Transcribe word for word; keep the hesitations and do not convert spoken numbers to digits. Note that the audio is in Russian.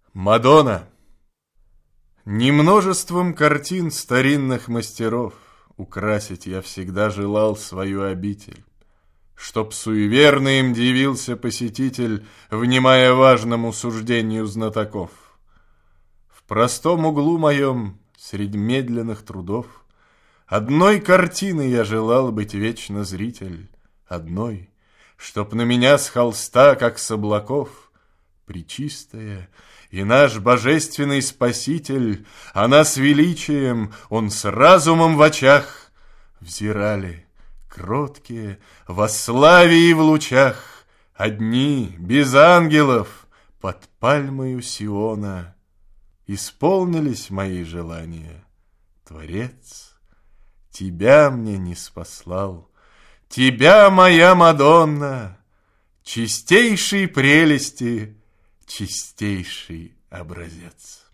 Мадонна. Не множеством картин старинных мастеров украсить я всегда желал свою обитель, чтоб суеверно им дивился посетитель, внимая важному суждению знатоков. В простом углу моем, средь медленных трудов, одной картины я желал быть вечно зритель, одной, чтоб на меня с холста, как с облаков, пречистая и наш божественный Спаситель, она с величием, он с разумом в очах, взирали, кроткие, во славе и в лучах, одни, без ангелов, под пальмою Сиона. Исполнились мои желания, Творец, тебя мне не спаслал, тебя, моя Мадонна, чистейшей прелести, чистейший образец.